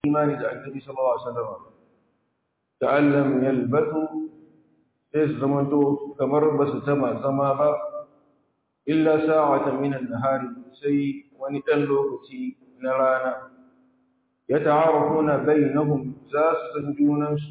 imani da annabi sallallahu alaihi wasallam ta'allam yalbatu sai su zamanto kamar ba su tama zama ba illa sa'atan min an-nahari sai wani dan lokaci na rana yata'arafuna bainahum za su san junansu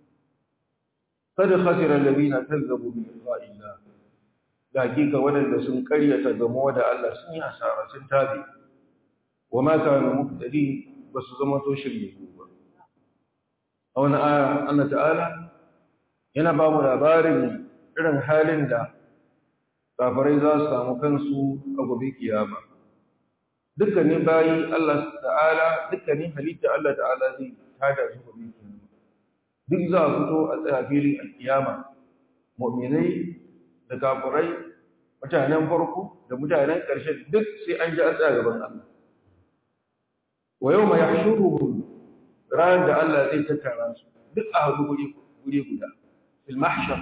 kada khasira alladhina kazzabu bi liqa'illah da hakika wadanda sun karyata gamo da Allah sun yi asara sun tabi wa ma kanu muhtadin basu zama to shirye ba a wannan aya Allah ta'ala yana ba mu labarin irin halin da kafirai za su samu kansu a gobe kiyama dukkanin bayi Allah ta'ala dukkanin halitta Allah ta'ala zai tada su gobe kiyama duk za a fito a tsaya filin alkiyama mu'minai da kafirai mutanen farko da mutanen ƙarshe duk sai an ji an tsaya gaban Allah wa yawma yahshuruhum ran da Allah zai tattara su duk a hadu guri guda fil mahshar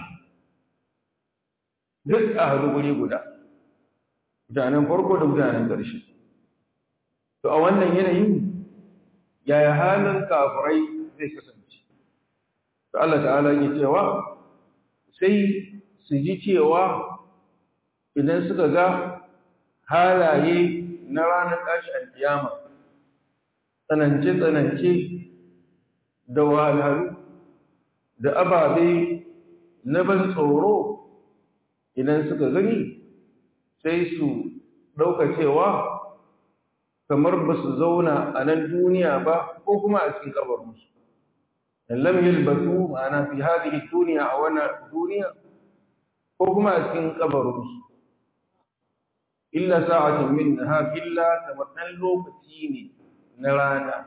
duk a hadu guri guda mutanen farko da mutanen ƙarshe to a wannan yanayin yaya halin kafirai zai kasance to Allah ta'ala yake cewa sai su ji cewa idan suka ga halaye na ranar tashi alkiyama tsanance-tsanance da wahalhalu da ababe na ban tsoro idan suka gani sai su ɗauka cewa kamar ba su zauna a nan duniya ba ko kuma a cikin kabarinsu lam yalbasu ma'ana fi hadhihi dunya a wannan duniya ko kuma a cikin kabarinsu illa sa'atun min nahar illa kamar dan lokaci ne na rana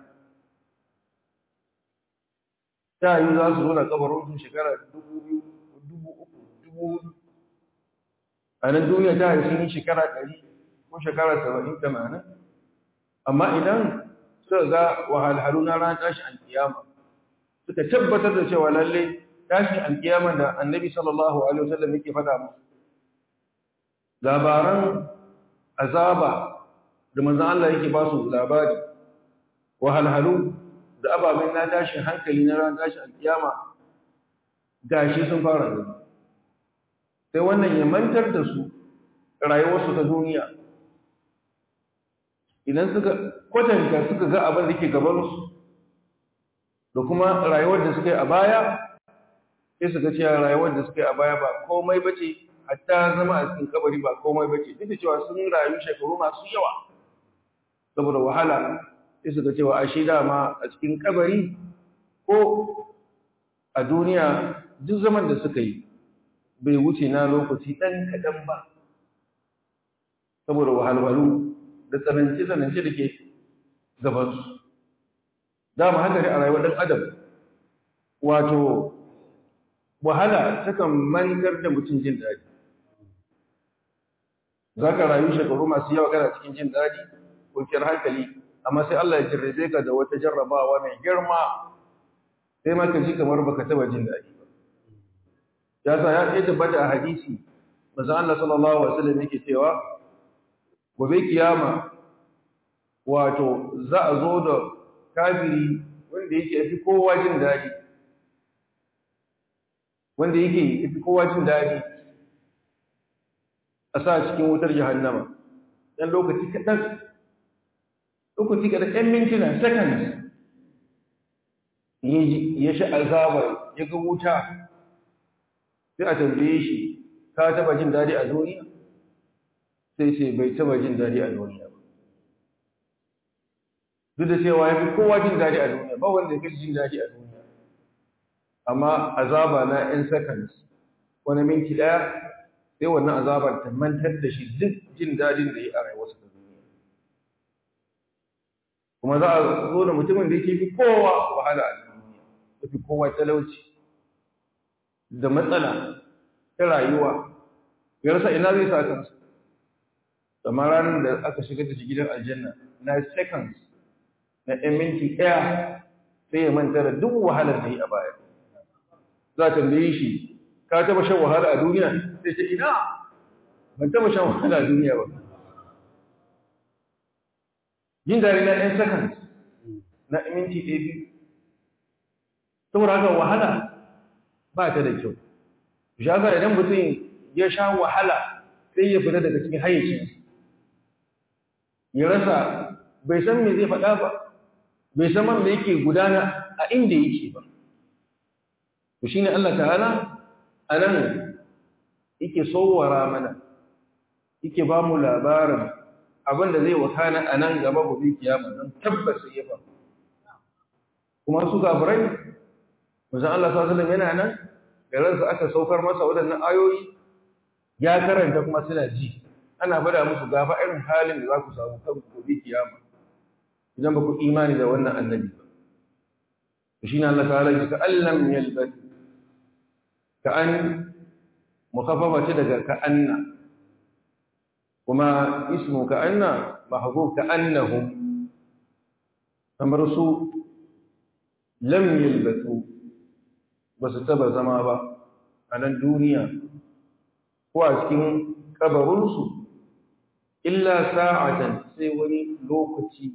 ta yi za su zo da kabarinsu shekara 2000 3000 a nan duniya ta yi sun yi shekara 100 ko shekara 70 80 amma idan suka ga wahalhalu na ran tashi alkiyama suka tabbatar da cewa lalle tashi alkiyama da annabi sallallahu alaihi wasallam yake faɗa musu labaran azaba da manzon Allah yake ba su labari wahalhalu da ababen na tashin hankali na ran tashi alkiyama gashi sun fara gani sai wannan ya mantar da su rayuwarsu ta duniya idan suka kwatanta suka ga abin da ke gabansu da kuma rayuwar da suka yi a baya sai suka ce rayuwar da suka yi a baya ba komai bace hatta zama a cikin kabari ba komai bace duk da cewa sun rayu shekaru masu yawa saboda wahala sai suka ce wa ashe dama a cikin kabari ko a duniya duk zaman da suka yi bai wuce na lokaci ɗan kaɗan ba saboda wahalwalu da tsanance-tsanance da ke gabansu dama haka ne a rayuwar ɗan adam wato wahala takan mantar da mutum jin daɗi za ka rayu shekaru masu yawa kana cikin jin daɗi kwanciyar hankali amma sai Allah ya jarrabe ka da wata jarrabawa mai girma sai ma ka ji kamar baka taba jin daɗi ba ya sa ya tabbata a hadisi manzo Allah sallallahu alaihi wasallam yake cewa gobe kiyama wato za a zo da kafiri wanda yake fi kowa jin daɗi wanda yake fi kowa jin daɗi a sa cikin wutar jahannama dan lokaci kaɗan ɗan mintuna seconds ya sha azabar ya ga wuta sai a tambaye shi ka taba jin daɗi a duniya sai ce bai taba jin daɗi a duniya ba duk da cewa ya fi kowa jin daɗi a duniya ba wanda ya fi jin daɗi a duniya amma azaba na 'yan seconds wani minti ɗaya sai wannan azabar ta mantar da shi duk jin daɗin da ya a rayuwarsa ta duniya kuma za a zo da mutumin da yake fi kowa wahala a duniya ya fi kowa talauci da matsala ta rayuwa ya rasa ina zai sa kansa kamar ranar da aka shigar da shi gidan aljanna na seconds na ɗan minti ɗaya sai ya manta da duk wahalar da yi a baya za a tambaye shi ka taba shan wahala a duniya sai ce ina ban taba shan wahala a duniya ba jin daɗi na ɗan seconds na minti ɗaya biyu. Saboda haka wahala ba ta da kyau. Shaga idan mutum ya sha wahala sai ya fita daga cikin hayyacinsa. Ya rasa bai san me zai faɗa ba, bai san man da yake gudana a inda yake ba. To shine Allah ta'ala anan yake sowara mana, yake ba mu labarin abinda zai wakana a nan gaba gobe kiyama don tabbas ya faru. Kuma su gafirai, manzon Allah sallallahu alaihi wasallam yana nan da ransa aka saukar masa waɗannan ayoyi, ya karanta kuma suna ji. Ana bada musu gafa irin halin da za ku samu kan gobe kiyama idan ba ku imani da wannan annabi ba. Shi ne Allah ta'ala ya ce allam yalbas ka'an mukaffafa ce daga ka'anna, kuma ismu ka'anna mahzuf ka'annahum, kamar su lam yalbasu ba su taba zama ba a nan duniya ko a cikin kabarinsu illa sa'atan sai wani lokaci.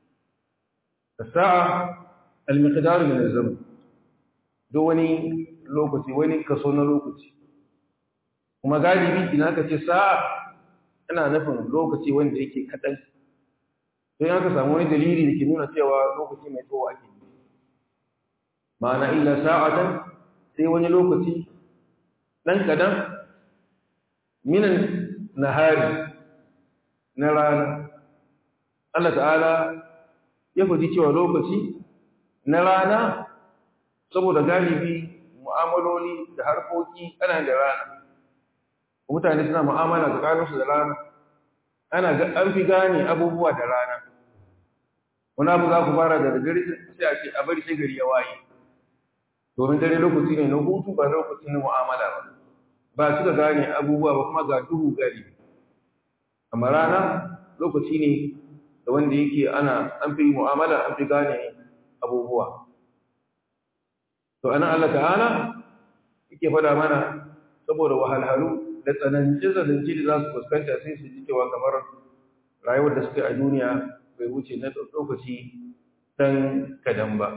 Sa'a al-miqdar min az-zaman, do wani lokaci, wani kaso na lokaci. Kuma galibi idan aka ce sa'a ana nufin lokaci wanda yake kadan, sai aka samu wani dalili da ke nuna cewa lokaci mai tsawo ake yi. Ma'ana illa sa'atan sai wani lokaci dan kadan minan nahari na rana. Allah ta'ala ya faɗi cewa lokaci na rana saboda galibi mu'amaloli da harkoki ana da rana, mutane suna mu'amala tsakaninsu da rana, an fi gane abubuwa da rana. Wani abu za ku fara da dare sai a ce a bari sai gari ya waye, domin dare lokaci ne na hutu ba lokaci na mu'amala ba su da gane abubuwa ba, kuma ga duhu gari. Amma rana lokaci ne da wanda yake an fi mu'amala, an fi gane abubuwa. To anan Allah ta'ala yake fada mana saboda wahalhalu da tsanance-tsanance da za su fuskanta, sai su ji cewa kamar rayuwar da suke a duniya bai wuce na lokaci dan kadan ba.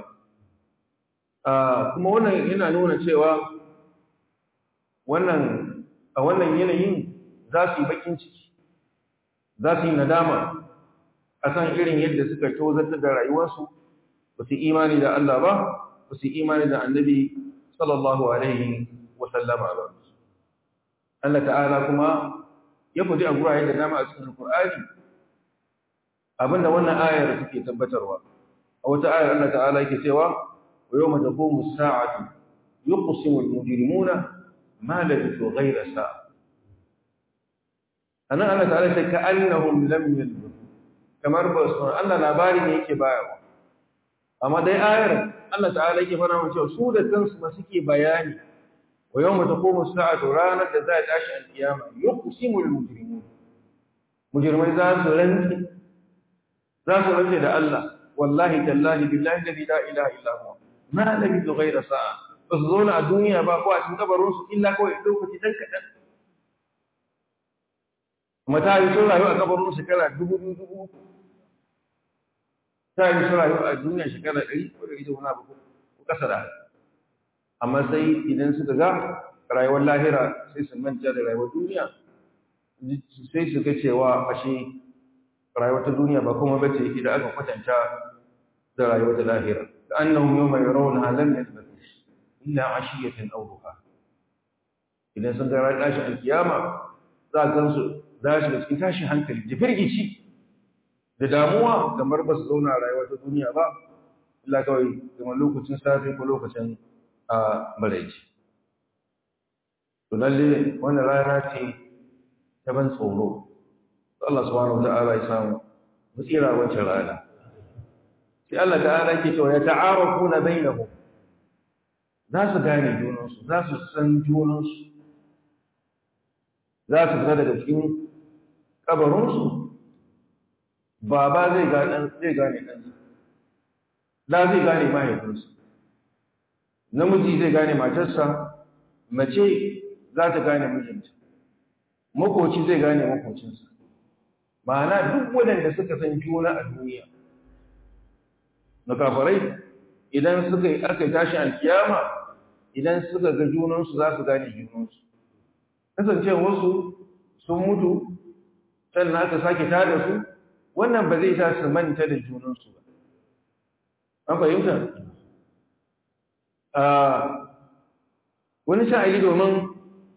Kuma wannan yana nuna cewa a wannan yanayin za su yi bakin ciki, za su yi nadama a kan irin yadda suka tozarta da rayuwarsu, ba su imani da Allah ba, ba su imani da annabi sallallahu alaihi wasallama ba. Allah ta'ala kuma ya faɗi a gurare da dama a cikin Qur'ani abinda wannan ayar take tabbatarwa. A wata ayar Allah ta'ala yake cewa wa yawma taqumu as-sa'atu yuqsimu al-mujrimuna ma labithu ghayra sa'a. Anan Allah ta'ala ta ka'annahum lam yalbithu, kamar ba su Allah labari ne yake bayarwa. Amma dai ayar Allah ta'ala yake fara mun cewa su da kansu ma suke bayani wa yawma taqumu as-sa'atu, ranar da za ta tashi al-qiyama, yuqsimu al-mujrimun, mujrimai za su rantsi da Allah, wallahi tallahi billahi alladhi la ilaha illa huwa ma labithu ghayra sa'a. Ba su zauna a duniya ba ko a cikin kabarin su illa kawai lokaci dan kadan. Mata yi sun rayu a kabarin shekara 2000, ta yi sun rayu a duniya shekara 100 ko 100 wani abu ko kasa da haka. Amma sai idan suka ga rayuwar lahira sai su manta da rayuwar duniya, sai su ga cewa ashe rayuwar ta duniya ba kuma bace idan aka kwatanta da rayuwar ta lahira. Da annahum yawma yarawna lam yalbathu illa ashiyatan aw duha. Idan sun ga rayuwar tashi alkiyama za ka gansu za su ga cikin tashin hankali da firgici da damuwa, kamar ba su zauna rayuwar ta duniya ba illa kawai kamar lokacin safe ko lokacin maraice. To lalle wannan rana ce ta ban tsoro. Allah subhanahu wata'ala ya samu musira wancan rana. Sai Allah ta'ala ke cewa ya ta'arafuna bainahum, za su gane junansu, za su san junansu, za su fita daga cikin kabarinsu. Baba zai gane ɗansa, da zai gane mahaifinsa, namiji zai gane matarsa, mace za ta gane mijinta, makoci zai gane makocinsa. Ma'ana duk waɗanda suka san juna a duniya na kafirai idan suka yi aka tashi alkiyama idan suka ga junansu za su gane junansu kasance wasu sun mutu sannan aka sake tada su wannan ba zai sa su manta da junansu ba an fahimta wani sha'ili domin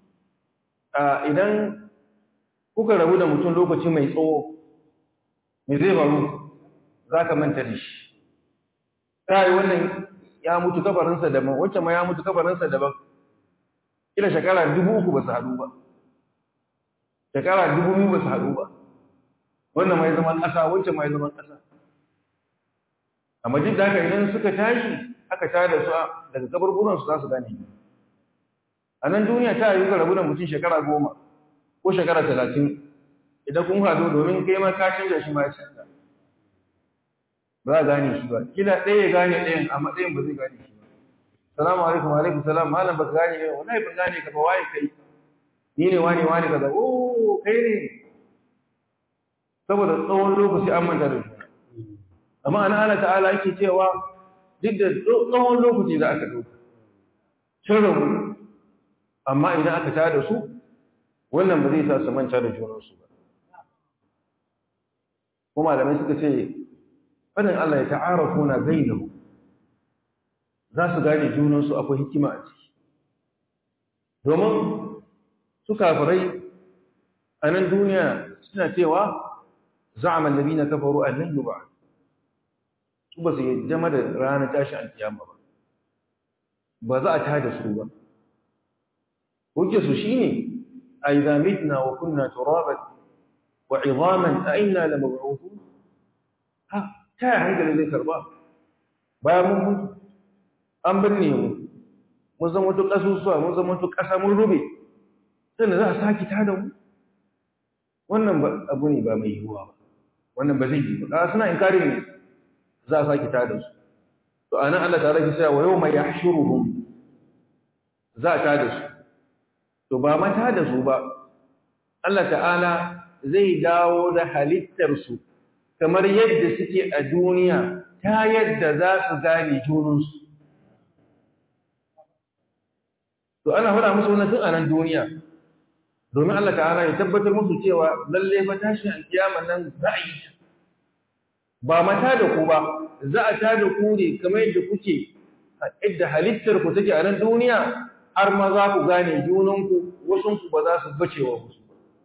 idan kuka rabu da mutum lokaci mai tsawo me zai faru za ka manta da shi yi wannan ya mutu kabarinsa daban wancan ma ya mutu kabarinsa daban kila shekara 3,000 ba su haɗu ba shekara 2,000 ba su haɗu ba wannan ma ya zama ƙasa wancan ma ya zama ƙasa amma duk da haka idan suka tashi aka tada su daga kaburburansu za su gane a nan duniya ta yi rabu da mutum shekara 10 ko shekara 30 idan kun haɗu domin kai ma ka canza shi ma ya canza ba a gane shi ba kila ɗaya ya gane ɗayan amma ɗayan ba zai gane shi ba salamu alaikum alaikum salam malam ba ka gane ɗaya wallahi ban gane ka ba waye kai ni ne wani kaza oh kai ne saboda tsawon lokaci an manta da juna amma ana Allah ta'ala yake cewa duk da tsawon lokaci da aka ɗauka sun rabu amma idan aka tada su wannan ba zai sa su manta da junansu ba kuma malamai suka ce fadin Allah ya ta'arafuna bainahu za su gane junansu akwai hikima a ciki domin su kafirai a nan duniya suna cewa za'ama alladhina kafaru an lan yub'ath su ba su yadda da ranar tashi alkiyama ba za a tada su ba hujjar su shine a idza mitna wa kunna turaban wa 'idhaman a inna lamab'uthun ta yi hankali zai karba bayan mun mutu an binne mun zama mutu ƙasusuwa mun zama mutu ƙasa mun rube sannan za a sake tada mu wannan abu ne ba mai yiwuwa ba wannan ba zai yi ba suna inkarin ne za a sake tada su to a nan Allah ta rage cewa wa yau mai yahshuruhum za a tada su to ba ma tada su ba Allah ta'ala zai dawo da halittarsu kamar yadda suke a duniya ta yadda za su gane junansu to ana fara musu wannan tun a nan duniya domin Allah ta'ala ya tabbatar musu cewa lalle fa tashin alkiyama nan za a yi ba mata da ku ba za a tada ku ne kamar yadda kuke yadda halittar ku take a nan duniya har ma za ku gane junanku wasunku ba za su bace wa wasu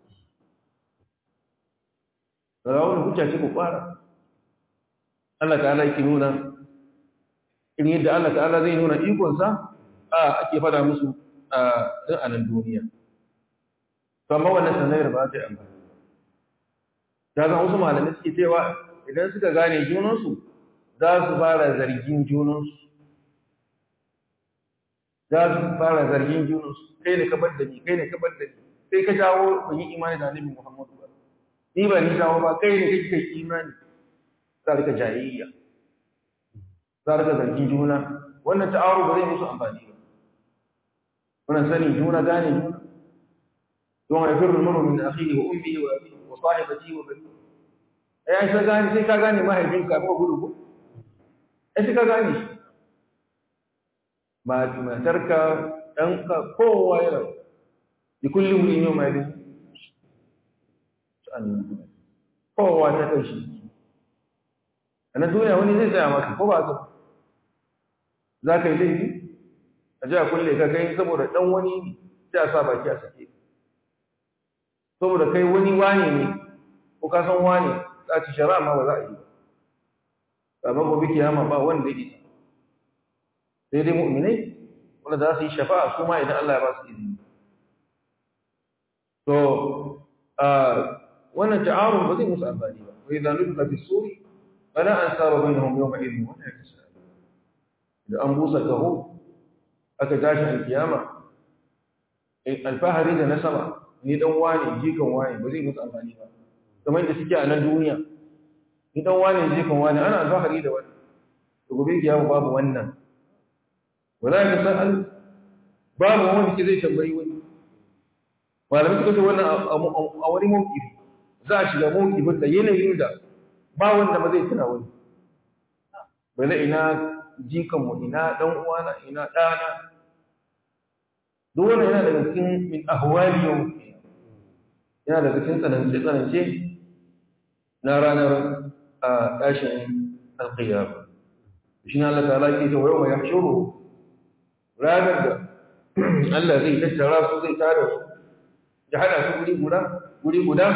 rawun hujja ce ku fara Allah ta'ala yake nuna in yadda Allah ta'ala zai nuna ikonsa ake fada musu din a nan duniya amma wannan sanayar ba ta yi amfani ta zan wasu malamai suke cewa idan suka gane junansu za su fara zargin junansu kai ne ka bar da ni kai ka jawo ban yi imani da annabi Muhammadu ba ni ba ni jawo ba kai ne kake kai imani za ka jayayya za ka zargi juna wannan ta'aru ba zai musu amfani ba wannan sani juna gane juna don haifar rumuru min akhihi wa ummihi wa abihi wa sahibatihi wa bani sai ka gane mahaifinka ko gudu ko sai ka gane shi matarka ɗanka kowa yana da kullum ne yau mai bin kowa ta kai shi a na duniya wani zai tsaya maka ko ba ka za ka yi laifi a ji a kulle ka kai saboda ɗan wani sai a sa baki a sake saboda kai wani wane ne ko ka san wane za ci shara ma ba za a yi ba ba gobe kiyama ba wanda ya isa sai dai mu'minai wanda za su yi shafa'a su ma idan Allah ya ba su izini to wannan ta'arun ba zai musu amfani ba wa idza nufika fi suri fala ansaba bainahum yawma idhin wa la yatasaalu idan an busa kaho aka tashi alkiyama alfahari da nasaba ni dan wani jikan wani ba zai musu amfani ba kamar da suke a nan duniya ni dan wani jikan wani ana alfahari da wani to gobe kiyama babu wannan wala ya sa'al babu wanda ke zai tambayi wani malamin suka ce wannan a wani mawkifi za a shiga mawkifin da yanayin da ba wanda ba zai tuna wani bala ina jikanmu, ina ɗan uwana, ina ɗana. Duk wannan yana daga cikin min ahwali yau, yana daga cikin tsanance-tsanance na ranar a tashin alƙiyama. Shi ne Allah ta'ala ke ta wayo mai yahshuru, ranar da Allah zai tattara su, zai tara su, ya hada su guri guda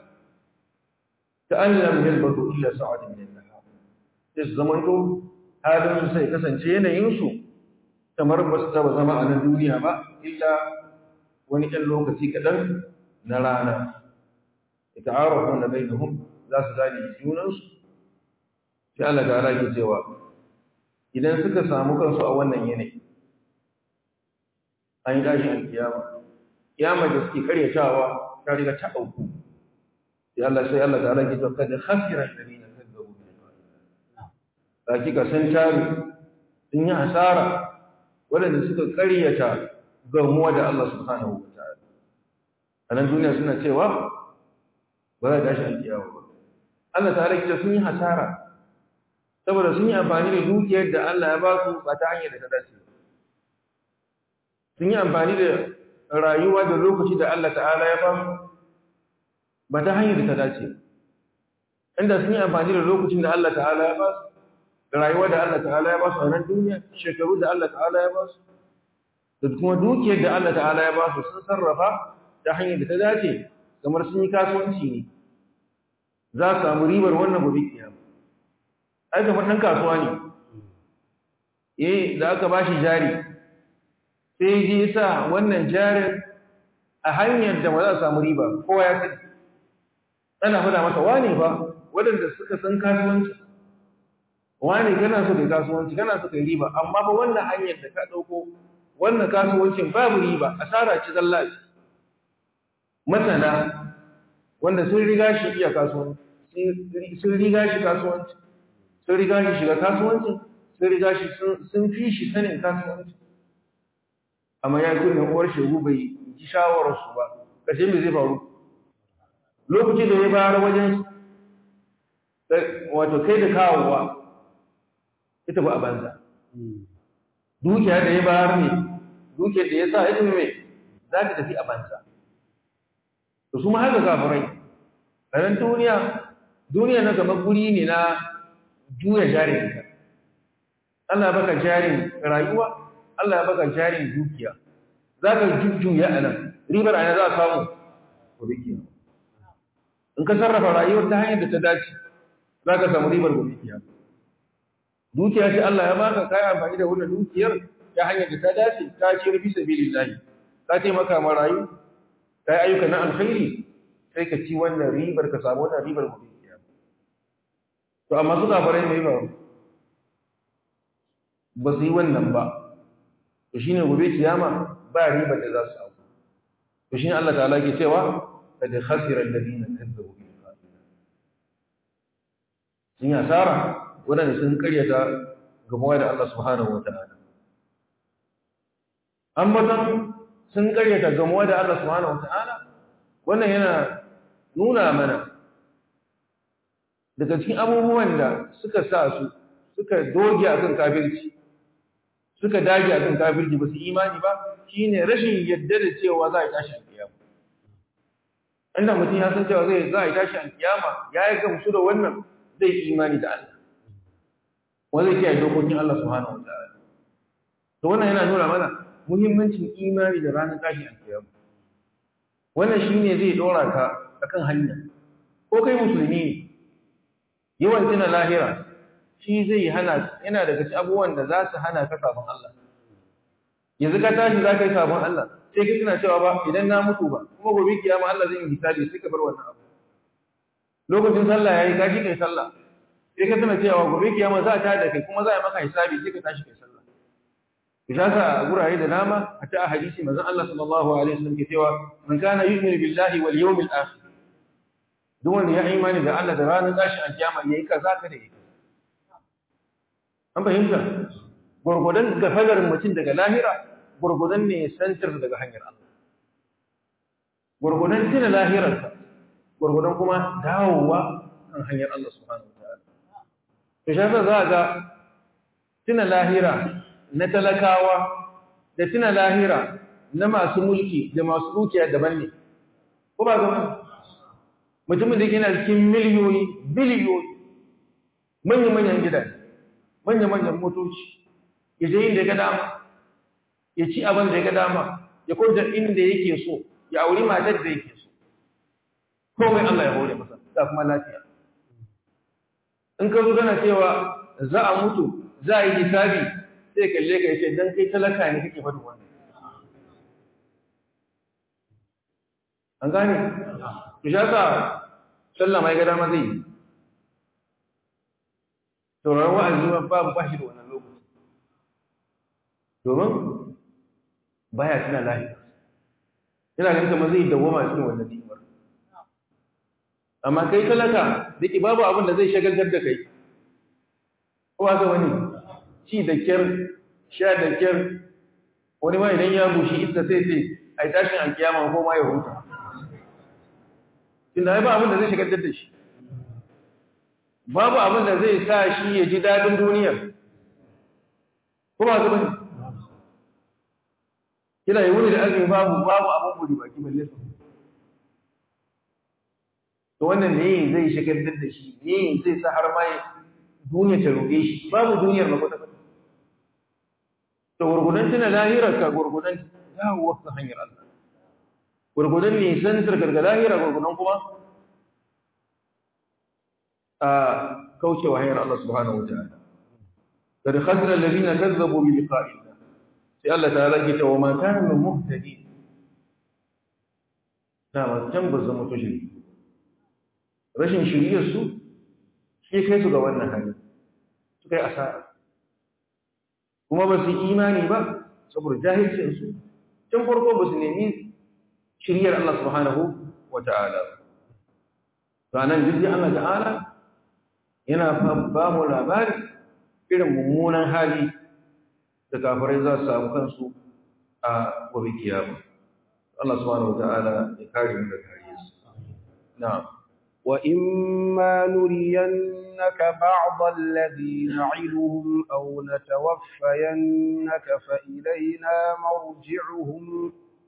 ta an lam yalbatu illa sa'atin min an-nahar. Sai su zamanto halin sai kasance yanayin su kamar ba su taba zama a nan duniya ba, illa wani ɗan lokaci kaɗan na rana. Yata'arafuna bainahum, za su gane junansu. Sai Allah ta'ala ke cewa idan suka samu kansu a wannan yanayi, an yi tashin alkiyama, kiyama da suke karyatawa ta riga ta auku. Sai Allah ta'ala ke cewa kada khasira alladhina kazzabu bi liqa'i. Hakika sun tabi, sun yi asara waɗanda suka karyata gamuwa da Allah subhanahu wa ta'ala. A nan duniya suna cewa ba za a tashi alkiyama ba. Allah ta'ala ke sun yi hasara saboda sun yi amfani da dukiyar da Allah ya ba su ba ta hanyar da ta dace. Sun yi amfani da rayuwa da lokaci da Allah ta'ala ya ba su ba ta hanyar da ta dace. Inda sun yi amfani da lokacin da Allah ta'ala ya ba su, da rayuwa da Allah ta'ala ya ba su a nan duniya, shekaru da Allah ta'ala ya ba su, da kuma dukiyar da Allah ta'ala ya ba su sun sarrafa ta hanyar da ta dace, kamar sun yi kasuwanci ne, za su samu ribar wannan gobe kiyama. Ai kamar ɗan kasuwa ne, da aka ba shi jari, sai ji sa wannan jarin a hanyar da ba za a samu riba, kowa ya sani. Ana faɗa masa wane ba, waɗanda suka san kasuwanci, wane kana so kai kasuwanci, kana so kai riba, amma ba wannan hanyar da ka ɗauko, wannan kasuwancin babu riba, asara ce zalla ce. Masana, wanda sun riga shi iya kasuwanci, sun riga shi kasuwanci, sun riga shi shiga kasuwanci, sun riga shi sun fi shi sanin kasuwanci. Amma ya yi kunnen uwar shegu bai ji shawararsu ba, ƙashe mai zai faru. Lokacin da ya bayar wajen wato kai da kawowa, ita ba a banza. Dukiya da ya bayar ne, dukiyar da ya sa ita mai za ta tafi a banza. Da su ma haka kafirai, ranar duniya na gaba guri ne na juya jarinka. Allah baka jarin rayuwa, Allah ya baka jarin dukiya. Za ka jujjuya a nan, ribar ana za a samu gobe kiyama. In ka sarrafa rayuwar ta hanyar da ta dace, za ka samu ribar gobe kiyama. Dukiya ce Allah ya baka, ka yi amfani da wannan dukiyar ta hanyar da ta dace, ka ci rufi sabilillahi, ka taimaka ma rayu, ka yi ayyuka na alkhairi, sai ka ci wannan ribar, ka samu wannan ribar gobe kiyama. To amma su kafirai mai ba su yi wannan ba. To shine gobe kiyama ba ribar da za su samu. To shine Allah ta'ala ke cewa kad khasira alladhina kazzabu bi liqa'ina. Sun yi asara wadanda sun karyata gamuwa da Allah subhanahu wa ta'ala. Ambatan sun karyata gamuwa da Allah subhanahu wa ta'ala, wannan yana nuna mana daga cikin abubuwan da suka sa su suka doge akan kafirci, suka dage akan kafirci ba su imani ba, shine rashin yadda da cewa za a tashi alkiyama. Inda mutum ya san cewa za a tashi alkiyama, ya yi gamsu da wannan, zai imani da Allah, wanda zai kiyaye dokokin Allah subhanahu wa ta'ala. To wannan yana nuna mana muhimmancin imani da ranar tashi alkiyama. Wannan shine zai dora ka akan hanya. Ko kai musulmi ne, yawan tuna lahira shi zai hana, yana daga cikin abubuwan da za su hana ka sabon Allah. Yanzu ka tashi za ka yi sabon Allah, sai ka tuna cewa ba idan na mutu ba, kuma gobe kiyama Allah zai yi hisabi, sai ka bar wannan abu. Lokacin sallah yayi ka ji kai sallah, sai ka tuna cewa gobe kiyama za ta da kai kuma za a yi maka hisabi, sai ka tashi kai sallah. Bisa sa gurare da dama a ta hadisi manzon Allah sallallahu alaihi wasallam ke cewa man kana yu'minu billahi wal yawmil akhir, duk wanda ya imani da Allah da ranar tashi alkiyama yayi kaza ka da yake. An fahimta? Gurgudan gafagar mutum daga lahira, gurgudan ne santar daga hanyar Allah. Gurgudan tuna lahirarsa, gurgudan kuma dawowa kan hanyar Allah subhanahu wa ta'ala. To shi yasa za ga tuna lahira na talakawa da tuna lahira na masu mulki da masu dukiya daban ne ko ba ga mutumin da yana cikin miliyoyi biliyoyi manyan gidaje manyan motoci ya je inda ya ga dama ya ci abin da ya ga dama ya kwanta inda yake so ya auri matar da yake so komai Allah ya hore masa da kuma lafiya in ka zo kana cewa za a mutu za a yi hisabi sai kalle ka yace dan kai talaka ne kake faɗin wannan an gane to shaka sallah mai ga dama zai to ran wa'azi babu bashi da wannan lokaci domin baya tuna lafiya ina ganin kamar zai dawoma cikin wannan ni'imar amma kai talaka dake babu abin da zai shagaltar da kai ko haka wani ci da kyar sha da kyar wani ma idan ya bushi ita sai sai ai tashin alkiyama ko ma ya huta tunda ai ba abin da zai shagaltar da shi babu abin da zai sa shi ya ji dadin duniya ko ba haka bane kila yi wuni da azumi babu abin buri baki balle su to wannan ne zai shagaltar da shi ne zai sa har ma duniya ta roƙe shi babu duniyar ba kwata kwata to gurgudan tana lahirar ka gurgudan yawo wasu hanyar Allah gurgudan ne san tarkar lahira gurgudan kuma a kaucewa hanyar Allah subhanahu wataala kad khasira alladhina kazzabu bi liqa'i sai Allah ta'ala ke cewa ma kanu muhtadin dama can ba zama to shiri rashin shiriyar su shi kai su ga wannan hali su kai asara kuma ba su imani ba saboda jahilcin su can farko ba su nemi shiriyar Allah subhanahu wata'ala to anan duk Allah ta'ala yana ba mu labari irin mummunan hali da kafirai za su samu kansu a gobe kiyama Allah subhanahu wataala ya kare mu da kariyarsa na'am wa imma nuriyannaka ba'd alladhi na'iluhum aw natawaffayannaka fa ilayna marji'uhum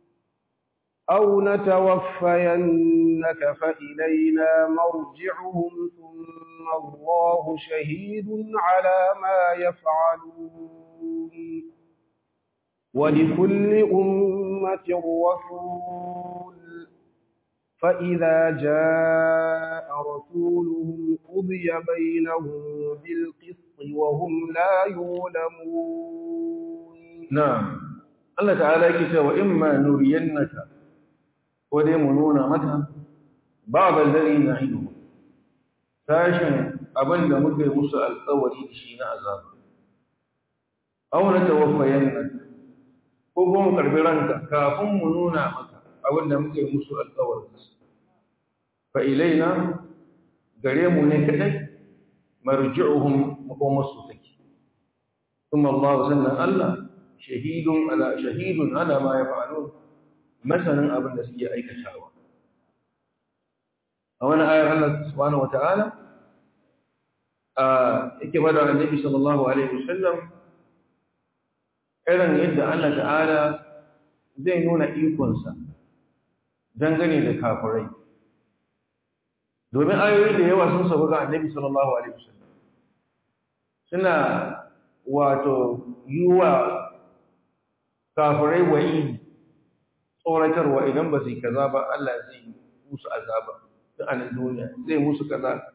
ثم الله شهيد على ما يفعلون ولكل أمة رسول فإذا جاء رسولهم قضي بينهم بالقسط وهم لا يظلمون نعم الله تعالى كتاب وإما نرينك وديمنون متى بعض الذي نعيدهم ساشن أبن مكي موسى الأولي شين عذاب أو نتوفينك وقوم قربرانك كافم منونا مكة أبن مكي موسى الأولي فإلينا قريمون كذلك مرجعهم مقوم السوتك ثم الله سنة الله شهيد على ما يفعلون مثلا أبن نسي أي كشاوة أولا آية الله سبحانه وتعالى إكبر عن النبي صلى الله عليه وسلم إذن يدى الله تعالى زي نونا إيقونسا dangane da kafirai domin ayoyi da yawa sun sauka ga annabi sallallahu alaihi wasallam suna wato yiwa kafirai wa'idi tsoratarwa idan ba su yi kaza ba Allah zai musu azaba a nan duniya zai musu kaza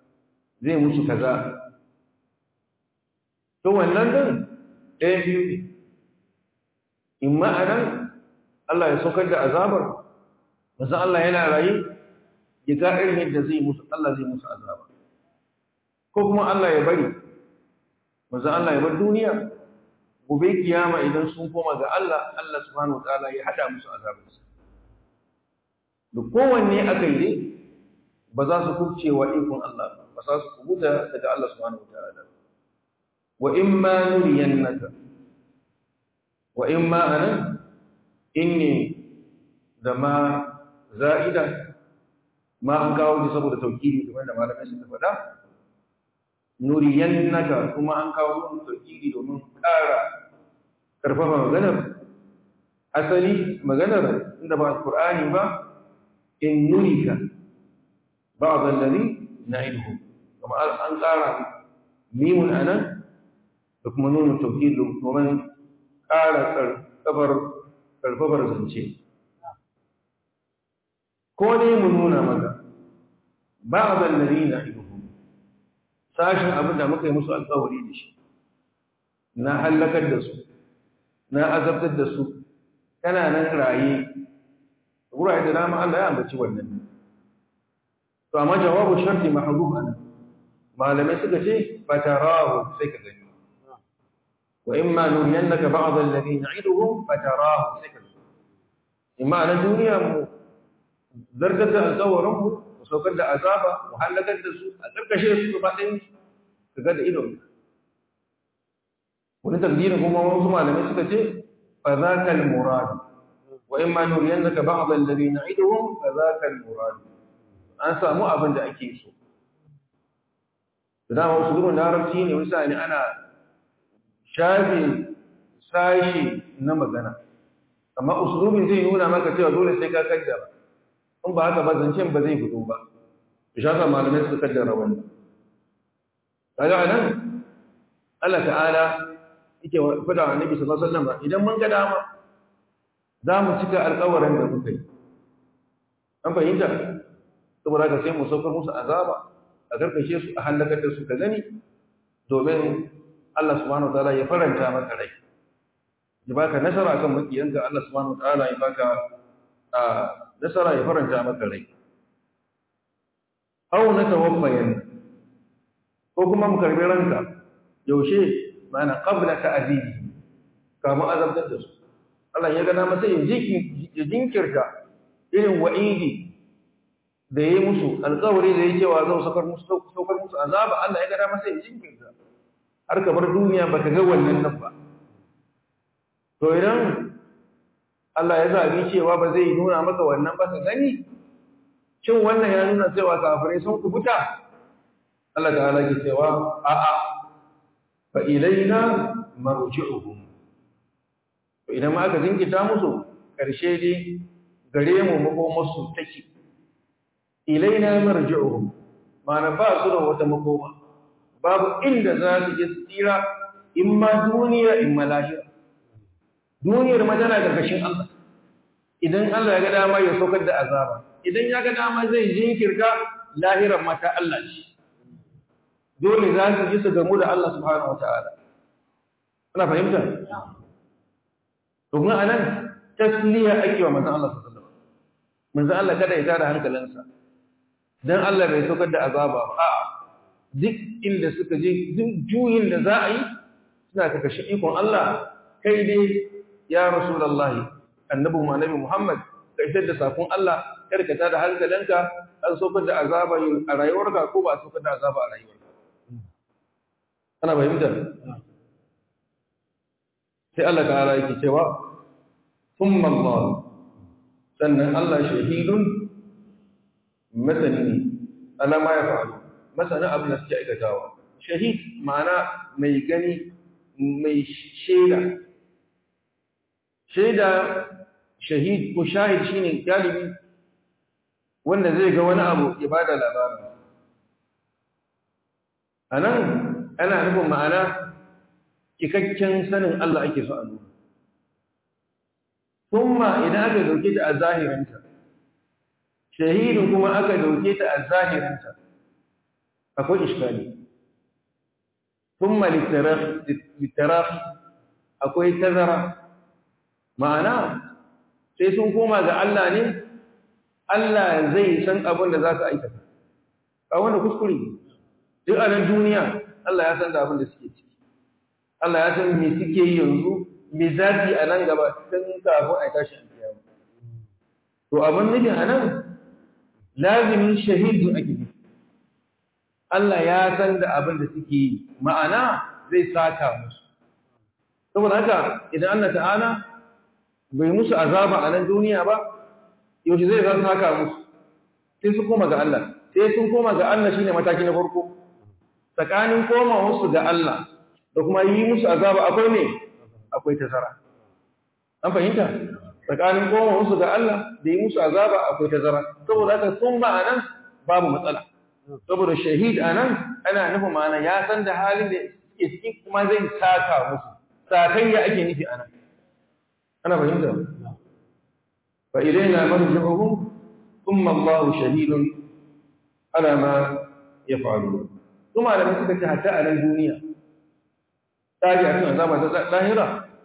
to wannan din ɗaya biyu ne in ma'anan Allah ya saukar da azabar masu Allah yana rayu ya ga irin yadda Allah zai musu azaba ko kuma Allah ya bari masu Allah ya bar duniya gobe kiyama idan sun koma ga Allah subhanahu wa ta'ala ya hada musu azabarsa da kowanne aka yi ba za su kubce wa ikon Allah ba za su kubuta daga Allah subhanahu wa ta'ala wa imma nuriyannaka wa imma anan inni da ma za'ida ma an kawo shi saboda taukidi kamar da malamai suka faɗa nuriyannaka kuma an kawo mun tauhidi domin karfafa maganar asali maganar inda ba alqur'ani ba in nurika ba'd alladhi na'iduhu kuma an ƙara mimun anan da kuma nuna tauhid domin ƙara karfafar zance ko dai mu nuna maka ba'd alladhi na'iduhu sashin abin da muka yi musu alƙawari da shi na halakar da su na azabtar da su kana nan raye wurare da dama Allah ya ambaci wannan to amma jawabu sharti mahdhuf ana malamai suka ce fatarahu sai ka gani wa imma nuriyannaka ba'd alladhi na'iduhum fatarahu sai ka gani imma na duniya mu zartar da alƙawarin mu saukar da azaba mu halakar da su a karkashe su ba ɗayan ka ga da idon wani takdirin kuma wasu malamai suka ce fa zaka al-murad wa imma nuriyannaka ba'd alladhi na'iduhum fa zaka al-murad an samu abin da ake so da wasu gurin larabci ne wasa ne ana shafe sashi na magana amma usulubin zai nuna maka cewa dole sai ka kaddara in ba haka ba zancen ba zai fito ba ishaka malamai suka kaddara wannan kaga anan Allah ta'ala yake fada wa Annabi sallallahu alaihi wasallam idan mun ga dama za mu cika alƙawarin da muka yi an fahimta saboda ka sai mu saukar musu azaba a karkashe su a halakar da su ka gani domin Allah subhanahu wataala ya faranta maka rai ya baka nasara kan makiyanka Allah subhanahu wataala ya baka nasara ya faranta maka rai aw natawaffayan ko kuma mu karbi ranka yaushe mana qabla ta'dibi kamu azabtar da su Allah ya ga dama sai ya jinkirta irin wa'idi da yayi musu alƙawari da yake cewa zan saukar musu azaba Allah ya ga dama sai ya jinkirta har ka bar duniya baka ga wannan nan ba to idan Allah ya zabi cewa ba zai nuna maka wannan ba ka gani shin wannan ya nuna cewa kafirai sun kubuta Allah ta'ala ke cewa a'a fa ilaina marji'uhum to idan ma aka jinkita musu karshe dai gare mu makomarsu take ilaina marji'uhum ma'ana ba su da wata makoma babu inda za su je tsira in ma duniya in ma lahira duniyar ma tana gargashin Allah idan Allah ya ga dama ya saukar da azaba idan ya ga dama zai jinkirta lahirar mata Allah ce dole za su ji su gamu da Allah subhanahu wataala ana fahimta to kuma anan tasliya ake wa manzon Allah sallallahu alaihi wasallam manzon Allah kada ya tada hankalinsa dan Allah bai saukar da azaba ba a'a duk inda suka je duk juyin da za a yi suna karkashin ikon Allah kai dai ya rasulullahi annabi Muhammad ka isar da sakon Allah karkata da hankalinka an saukar da azaba a rayuwarka ko ba saukar da azaba a rayuwarka ana fahimta sai Allah ta'ala yake cewa thumma Allah sannan Allah shahidun masani ala ma yaf'alu masana abin da suke aikatawa shahid ma'ana mai gani mai shaida shahid ko shahid shine galibi wanda zai ga wani abu ya bada labarin anan ana nufin ma'ana cikakken sanin Allah ake so a nuna kuma idan aka dauke ta a zahirinta shahidin kuma aka dauke ta a zahirinta akwai iskali kuma littarafi akwai tazara ma'ana sai sun koma ga Allah ne Allah zai san abin da za su aikata a wanda kuskure duk a nan duniya Allah ya san da abin da suke ciki Allah ya san me suke yi yanzu me zafi a nan gaba tun kafin a tashi a kiyama to abin nufin a nan lazimin shahidin ake nufi Allah ya san da abin da suke yi ma'ana zai saka musu saboda haka idan Allah ta'ala bai musu azaba a nan duniya ba yaushe zai san saka musu sai su koma ga Allah sai sun koma ga Allah shine mataki na farko tsakanin komawarsu ga Allah da kuma yi musu azaba akwai ne akwai tazara an fahimta tsakanin komawarsu ga Allah da yi musu azaba akwai tazara saboda haka sun ba anan babu matsala saboda shahid anan ana nufin ma'ana ya san da halin da suke ciki kuma zai saka musu sakayya ake nufi anan ana fahimta fa ilaina marji'uhum thumma Allahu shahidun ala ma yaf'alun kuma da suka ce hatta a nan duniya tsari a cikin azaba ta lahira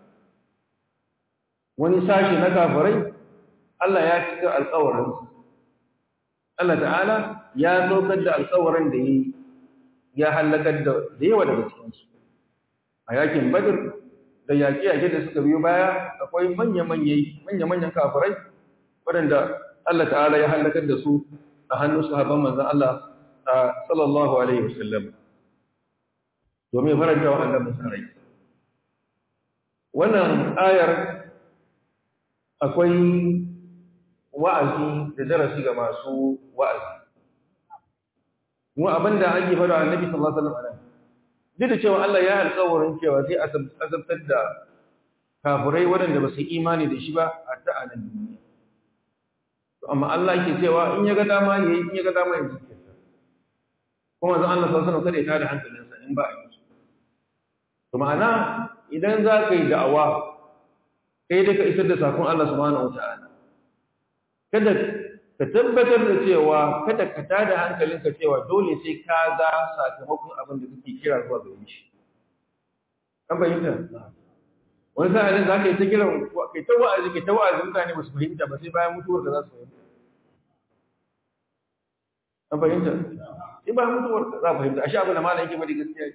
wani sashi na kafirai Allah ya cika alƙawarin Allah ta'ala ya saukar da alƙawarin da ya halakar da yawa daga cikin su a yakin Badr da yaƙi-yaƙi da suka biyo baya akwai manya-manyan kafirai waɗanda Allah ta'ala ya halakar da su a hannun sahabban manzon Allah sallallahu alaihi wasallam domin faranta wa annabi sarai wannan ayar akwai wa'azi da darasi ga masu wa'azi mu abinda ake fara annabi sallallahu alaihi wasallam duk da cewa Allah ya alƙawarin cewa zai azabtar da kafirai waɗanda ba su imani da shi ba a ta'anan duniya amma Allah yake cewa in ya ga dama yayi in ya ga dama yayi kuma zan Allah sallallahu alaihi wasallam kada ya tada hankalinsa in ba a yi to ma'ana idan za ka yi da'awa kai da ka isar da sakon Allah subhanahu wataala kada ka tabbatar da cewa kada ka tada hankalinka cewa dole sai ka ga sakamakon abin da kake kira zuwa gare shi an bayyana wani sa'alin za ka yi ta kiran kai ta wa'azi mutane ba su fahimta ba sai bayan mutuwar da za su fahimta an fahimta in bayan mutuwar da za a fahimta a sha abin da malam yake bari gaskiya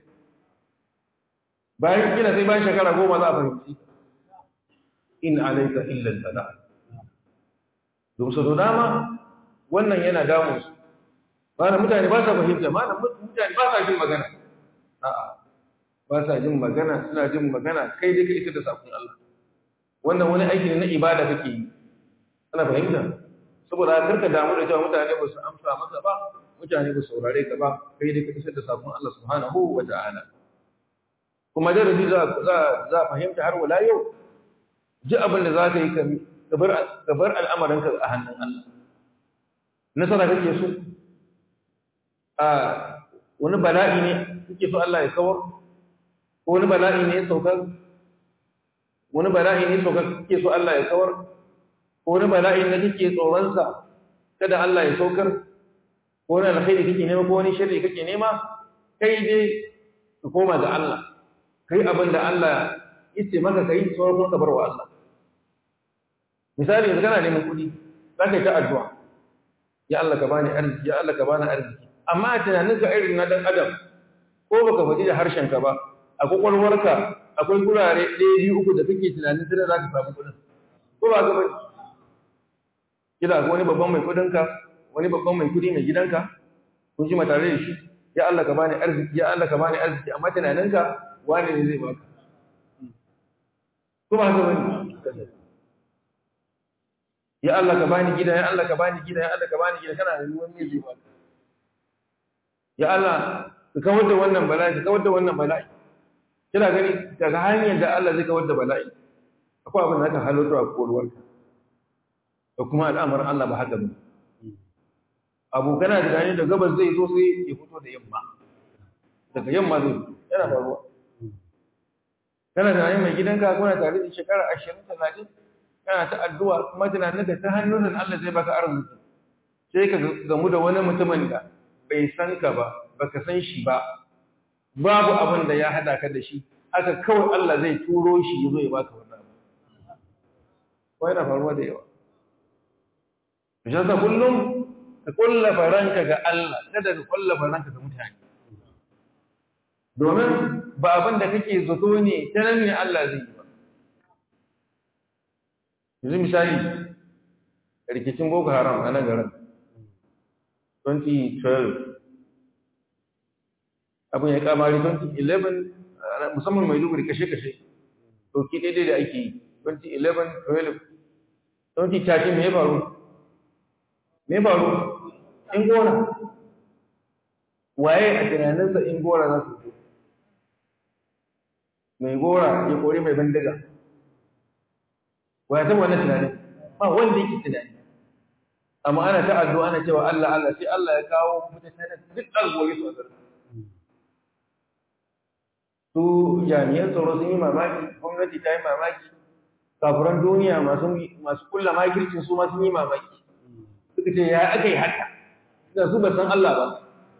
bayan kila sai bayan shekara 10 za a fahimci in alaika illa al-bala don su dama wannan yana damu su ba mutane ba sa fahimta mutane ba sa jin magana a'a ba sa jin magana suna jin magana kai dai ka isa da sakon Allah wannan wani aiki ne na ibada kake yi ana fahimta saboda karka damu da cewa mutane ba su amsa maka ba mutane ba saurare ka ba kai dai ka isar da sakon Allah subhanahu wata'ala kuma da rabi za fahimta har wala yau ji abin da za ka yi ka bar al'amarinka a hannun Allah nasara kake so a wani bala'i ne kake so Allah ya kawar ko wani bala'i ne saukar kake so Allah ya kawar ko wani bala'i ne kake tsoron sa kada Allah ya saukar ko wani alkhairi kake nema ko wani sharri kake nema kai dai ka koma ga Allah kai abin da Allah yace maka kai sauran ka barwa Allah misali yanzu kana neman kuɗi zaka yi ta addu'a ya Allah ka bani arziki ya Allah ka bani arziki amma tunaninka irin na dan adam ko baka faɗi da harshen ka ba a kokolwarka akwai gurare 1 2 3 da kake tunanin sai zaka samu kuɗin ko ba ka bane kila wani babban mai kuɗinka wani babban mai kuɗi mai gidanka kun ji tare da shi ya Allah ka bani arziki ya Allah ka bani arziki amma tunaninka wani ne zai baka ko ba ka bane ya Allah ka bani gida ya Allah ka bani gida ya Allah ka bani gida kana da wani ne zai baka ya Allah ka kawar da wannan bala'i ka kawar da wannan bala'i kina gani daga hanyar da Allah zai kawar da bala'i akwai abin da aka halarta a kokolwarka da kuma al'amarin Allah ba haka ba abu kana da gani da gabas zai zo sai ya fito da yamma daga yamma zai yana faruwa kana da mai gidanka kuna tare da shekara 20 30 kana ta addu'a kuma tunanin da ta hannun Allah zai baka arziki sai ka gamu da wani mutumin da bai san ka ba baka san shi ba babu abin da ya hada ka da shi aka kawai Allah zai turo shi yazo ya baka wannan abu wai na faruwa da yawa jasa kullum ka kullafa ranka ga Allah kada ka kullafa ranka ga mutane domin ba abin da kake zato ne ta nan ne Allah zai yi ba yanzu misali rikicin Boko Haram a nan garin 2012 abin ya kamari 2011 musamman mai duburi kashe-kashe doki daidai da ake yi 2011 12 2013 me ya faru? in gona waye a tunaninsa in gora za su zo mai gora ya kori mai bindiga waye ta wannan tunanin ba wanda yake tunani amma ana ta addu'a ana cewa Allah Allah sai Allah ya kawo mutane duk algoyi su azar su jami'an tsaro sun yi mamaki gwamnati ta yi mamaki kafuran duniya masu kulla makircin su ma sun yi mamaki suka ce ya aka yi haka da su ba san Allah ba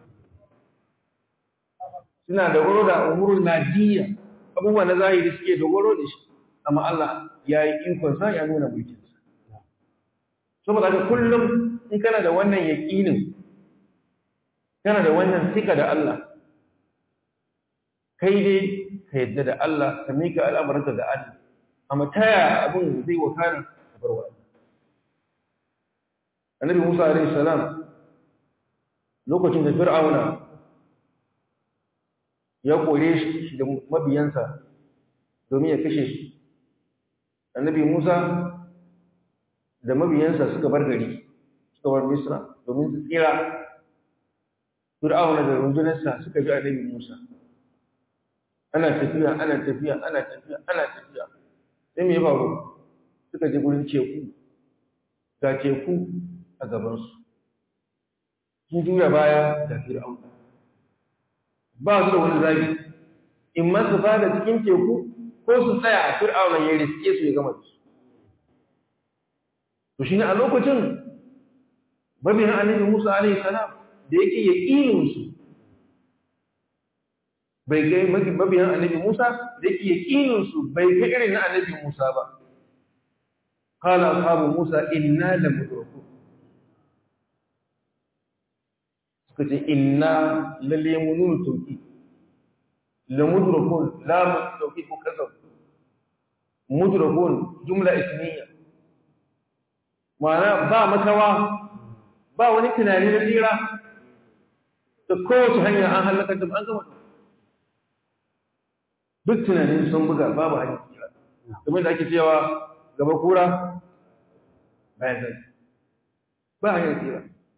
suna dogaro da umurul madiyya abubuwa na zahiri suke dogaro da shi amma Allah ya yi ikonsa ya nuna mulkinsa saboda haka kullum in kana da wannan yaƙinin kana da wannan sika da Allah kai dai ka yadda da Allah ka mika al'amuranka ga Allah amma taya abin zai wakana a barwa annabi Musa alaihi salam lokacin da Fir'auna ya kore shi da mabiyansa domin ya kashe shi annabi Musa da mabiyansa suka bar gari suka bar Misra domin su tsira Fir'auna da rundunarsa suka bi annabi Musa ana tafiya sai me ya faru suka je gurin teku ga teku a gabansu sun juya baya da Fir'auna ba su da wani zabi in ma su fada cikin teku ko su tsaya a Fir'auna ya riske su ya gama su to shine a lokacin mabiyan annabi Musa alaihi salam da yake yaqinin su bai kai mabiyan annabi Musa da yake yaqinin su bai kai irin na annabi Musa ba qala ashabu Musa inna lamudrakun suka ce inna lalle munun tauki lamudrakun la tauki ko kasab mudrakun jumla ismiya ma'ana ba makawa ba wani tunani na tsira da kowace hanya an halaka da an gama duk tunanin sun buga babu hanyar tsira kamar da ake cewa gaba kura bayan zai ba hanyar tsira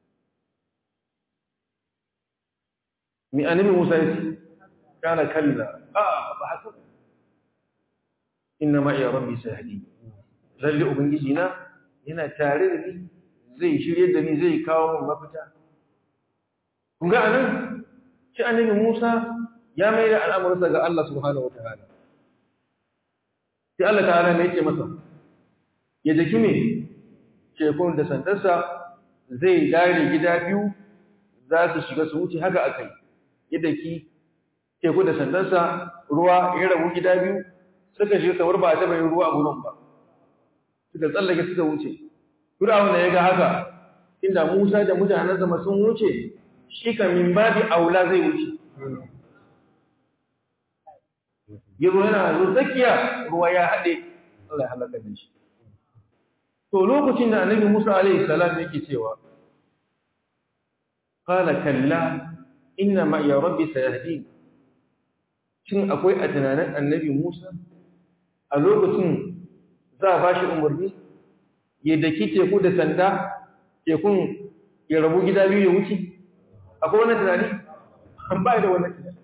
mi annabi Musa ya ce kana kalla ba haka inna ma ya rabbi sayhadi lalle ubangiji na yana tare da ni zai shirye da ni zai kawo min mafita kun ga anan shi annabi Musa ya mai da al'amuransa ga Allah subhanahu wataala sai Allah ta'ala ne yake masa ya daki me tekun da sandarsa zai dare gida biyu za su shiga su wuce haka akai ya daki teku da sandarsa ruwa ya rabu gida biyu suka shiga kamar ba ta bayin ruwa a gurin ba suka tsallake suka wuce Fir'auna ya ga haka inda Musa da mutanensa sun wuce shi kan min babi aula zai wuce yaro yana zo tsakiya ruwa ya haɗe Allah ya halaka da shi to lokacin da annabi Musa alaihi salam yake cewa qala kalla inna ma ya rabbi sayahdin shin akwai a tunanin annabi Musa a lokacin za a bashi umarni ya daki teku da sanda tekun ya rabu gida biyu ya wuce akwai wannan tunani an ba da wannan tunani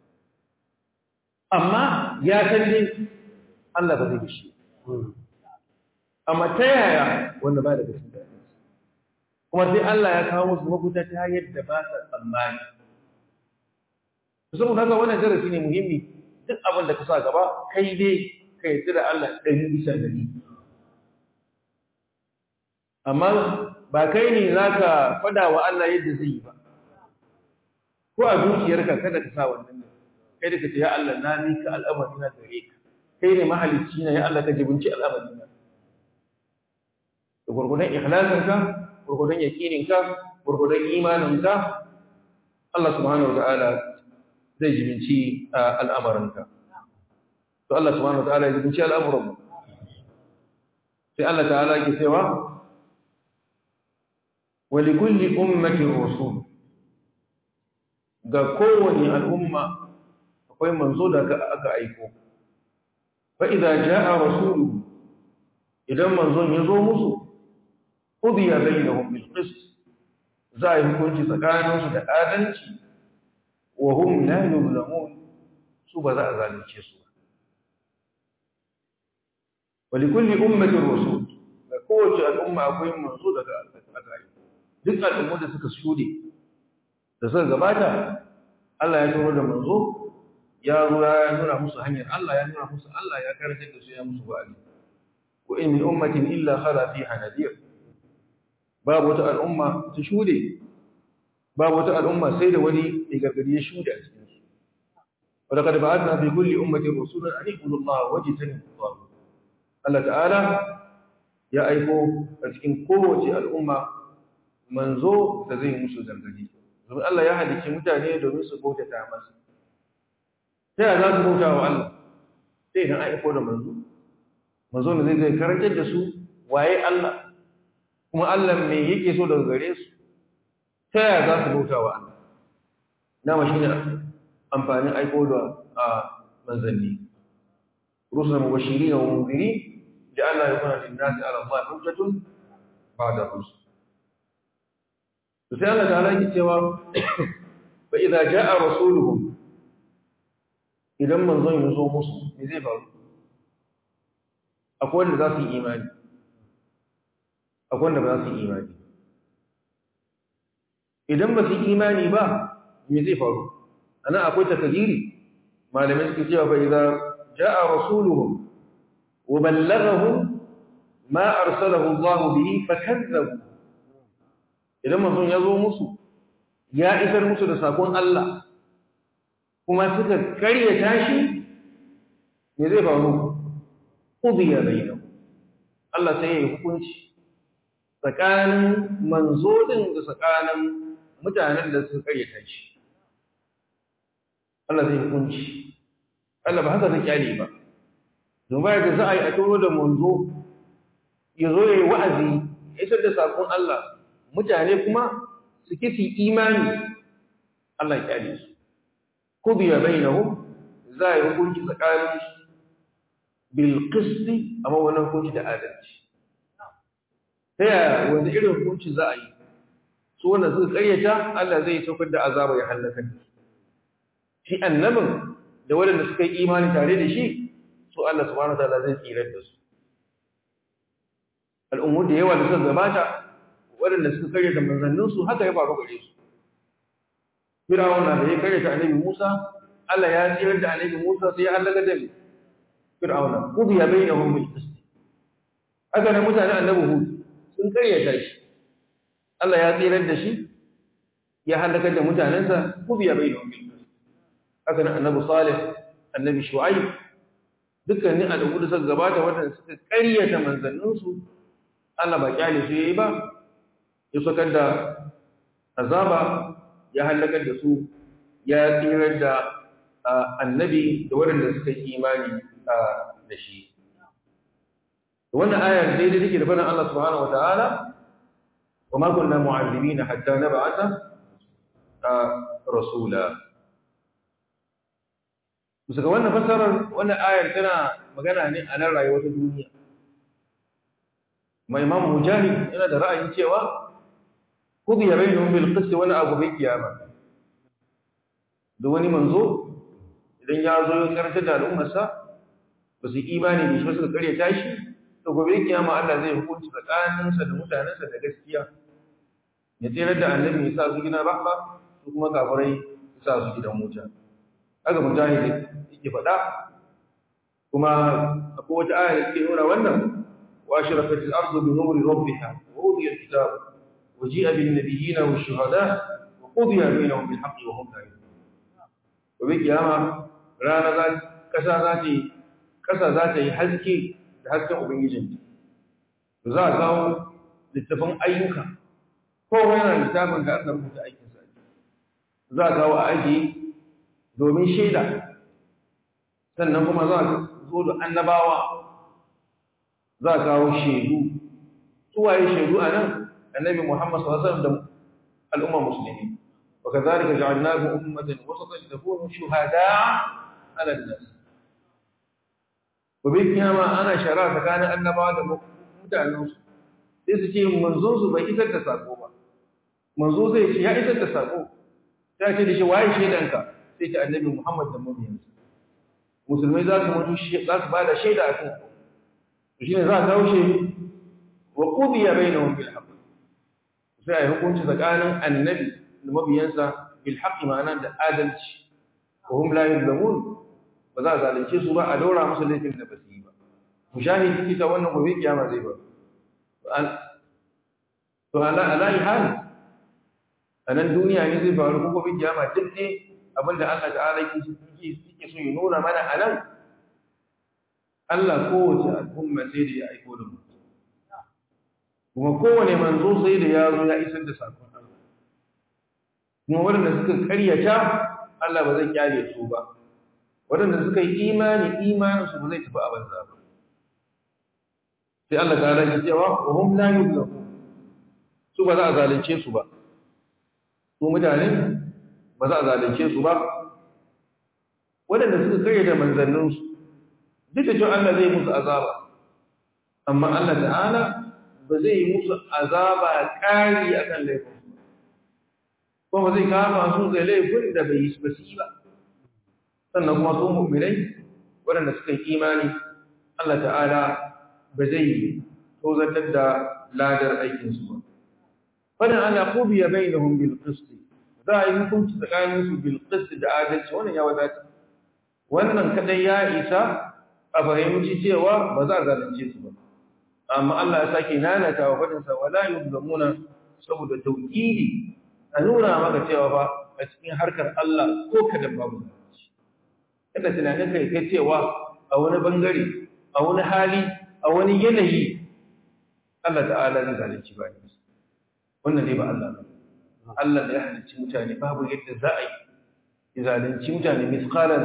amma ya san dai Allah ba zai bishi amma ta yaya wanda ba da gaskiya kuma sai Allah ya kawo musu mafuta ta yadda ba sa tsammani saboda haka wannan darasi ne muhimmi duk abin da ka sa gaba kai dai ka yi da Allah ɗari bisa ɗari amma ba kai ne za ka fada wa Allah yadda zai yi ba ko a zuciyarka kada ka sa wannan ne kai da ka ce ya Allah na mika al'amari na gare ka kai ne mahalicci na ya Allah ka jibinci al'amari na da gurgudan ikhlasinka gurgudan yaqininka gurgudan imaninka Allah subhanahu wataala zai jibinci al'amarinka to Allah subhanahu wataala ya jibinci al'amuranmu sai Allah ta'ala yake cewa wa likulli ummatin rasul ga kowane al'umma akwai manzo da aka aiko fa idza jaa rasuluhu idan manzon ya zo musu qudiya bainahum bil qist za a yi hukunci tsakaninsu da adalci wa hum la yuzlamun su ba za a zalunce su ba wa likulli ummatin rasul da kowace al'umma akwai manzo daga Allah duk al'ummar da suka shude da suka gabata Allah ya turo da manzo ya nuna musu hanyar Allah ya nuna musu Allah ya karantar da su ya musu wa'azi wa in min ummatin illa khala fiha nadir babu wata al'umma ta shude babu wata al'umma sai da wani ya gargadi ya shude a cikin su wa laqad ba'athna fi kulli ummatin rasulan an ibudu Allah wa jitanibu at-taghut Allah ta'ala ya aiko a cikin kowace al'umma manzo da zai musu gargadi domin Allah ya halicci mutane domin su bautata masa sai za su bauta wa Allah sai idan an aiko da manzo ne zai karantar da su waye Allah kuma Allah me yake so daga gare su ta yaya za su bauta wa Allah dama shine amfanin aiko da manzanni rusulan mubashirin wa munzirin لأن يكون للناس على الله حجة بعد الرسل فسأل تعالى cewa فإذا جاء رسولهم idan manzon ya zo musu me zai faru akwai wanda za su yi imani akwai wanda ba za su yi imani idan ba su yi imani ba me zai faru ana akwai takdiri malamai suke cewa fa idza jaa rasuluhum wa ballaghahum ma arsalahu Allah bihi fakazzabu idan manzon ya zo musu ya isar musu da sakon Allah kuma suka karyata shi me zai faru qudiya bainahum Allah sai ya hukunci tsakanin manzo din da tsakanin mutanen da suka karyata shi Allah zai hukunci Allah ba haka zai kyale ba don ba da za a yi a turo da manzo ya zo ya yi wa'azi ya isar da sakon Allah mutane kuma su kifi imani Allah ya kyale su qudiya bainahum za a yi hukunci tsakanin bil qisti amma wannan hukunci da adalci ta yaya wanda irin hukunci za a yi su wanda suka karyata Allah zai saukar da azaba ya halaka su shi annabin da wanda suka yi imani tare da shi su Allah subhanahu wataala zai tsirar da su al'ummu da yawa da suka gabata waɗanda suka karyata manzanninsu haka ya faru gare su Fir'auna da ya karyata annabi Musa Allah ya tsirar da annabi Musa sai ya halaka da Fir'auna qudiya bainahum bil qist haka ne mutane annabi Hud sun karyata shi Allah ya tsirar da shi ya halaka da mutanensa qudiya bainahum bil qist haka ne annabi Salih annabi Shu'aib dukkanin al'ummu da suka gabata waɗanda suka karyata manzanninsu Allah ba kyale su yayi ba ya sakar da azaba ya halakar da su ya tsirar da annabi da waɗanda suka yi imani da shi wannan ayar daidai take da faɗin Allah subhanahu wataala wa ma kunna mu'azzibina hatta nab'atha rasula bisa ga wannan fasarar wannan ayar tana magana ne a nan rayuwar ta duniya mai Imam Mujahid yana da ra'ayin cewa kudiya bainahum bil qist wa la abu bil qiyamah da wani manzo idan ya zo ya karanta da al'ummarsa ba su imani da shi suka kare tashi to gobe kiyama Allah zai hukunci tsakaninsa da mutanensa da gaskiya ya tsere da annabi ya sa su gina rahma su kuma kafirai ya sa su gidan wuta haka Mujahid yake faɗa kuma akwai wata aya da ke nuna wannan wa ashraqatil ardu bi nuri rabbiha wa udiya al-kitab وجيء بالنبيين والشهداء وقضي بينهم بالحق وهم لا يظلمون وبقيامه رانا kasa za ta yi haske da hasken ubangijin za a kawo littafin ayyuka ko yana littafin da aka rubuta aikin sa za a kawo a aji domin shaida sannan kuma za a zo da annabawa za a kawo shaidu suwaye shaidu a nan النبي محمد صلى الله عليه وسلم الأمة المسلمين وكذلك جعلناكم أمة وسطا لتكونوا شهداء على الناس وبالقيامة أنا شرعت كان أن بعض متعنوس إذا شيء منظور بيئة التساقو منظور زي شيء إذا التساقو ta ce da shi waye shaidanka sai ta annabi Muhammad da mabiyansa musulmai za su mutu za su bada shaida a kan shi ne za a taushe wa qudiya bainahum bil haqq sai ai hukunci tsakanin annabi da mabiyansa bil haqq ma'ana da adalci wa hum la yuzlamun ba za a zalunce su ba a daura musu laifin da ba su yi ba mushahidi kita wannan gobe kiyama zai ba to ala'i hal anan duniya ne zai faru ko gobe kiyama duk ne abinda Allah ta'ala yake so ya nuna mana anan Allah kowace al'umma sai da ya aiko da mu kuma kowane manzo sai da ya zo ya isar da sakon Allah kuma wanda suka karyata Allah ba zai kyale su ba wanda suka yi imanin su ba zai tafi a banza ba sai Allah ta'ala ya ce wa hum la yuzlamun su ba za a zalunce su ba su mutane ba za a zalunce su ba waɗanda suka kare da manzanninsu duk da cewa Allah zai musu azaba amma Allah ta'ala ba zai yi musu azaba ƙari akan laifin ko ba zai kama su da laifin da bai yi ba sannan kuma su mu'minai waɗanda suka yi imani Allah ta'ala ba zai tozartar da ladar aikinsu ba fadin ana qubiya bainahum bil qist za a yi hukunci tsakaninsu bil qist da adalci wannan ya wadata wannan kadai ya isa a fahimci cewa ba za a zalunce su ba amma Allah ya sake nanata wa fadin sa wala yuzlamuna saboda tauhidi a nuna maka cewa ba a cikin harkar Allah ko kadan babu zalunci kada tunanin kai cewa a wani bangare a wani hali a wani yanayi Allah ta'ala zai zalunci ba ne wannan ne ba Allah ba Allah da ya halicci mutane babu yadda za a yi zalunci mutane misqala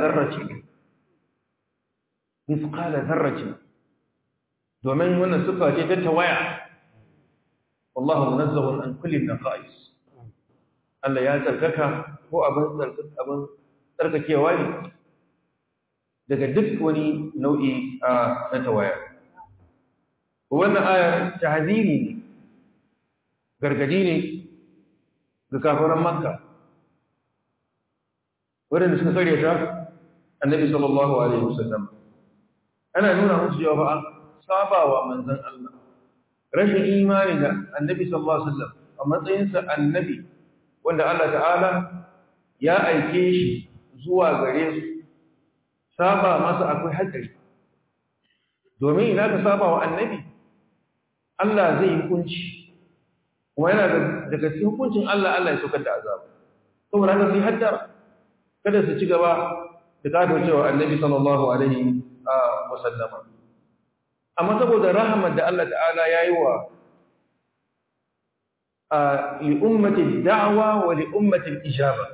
zarrace domin wannan sifa ce ta tawaya wallahu munazzahun an kulli naqais Allah ya tsarkaka ko abin tsarkakewa ne daga duk wani nau'i na tawaya wannan aya tahziri ne gargadi ne ga kafiran Makka waɗanda suka sare ta Annabi sallallahu alaihi wasallam ana nuna musu cewa fa sabawa manzon Allah rashin imani da Annabi sallallahu alaihi wasallam a matsayin sa annabi wanda Allah ta'ala ya aike shi zuwa gare su saba masa akwai hatsari domin ina ka saba wa annabi Allah zai hukunci kuma yana daga cikin hukuncin Allah ya saukar da azaba saboda haka sai haddara kada su ci gaba da kado cewa annabi sallallahu alaihi wasallama amma saboda rahmat da Allah ta'ala yayi wa li ummati da'wa wa li ummati ijaba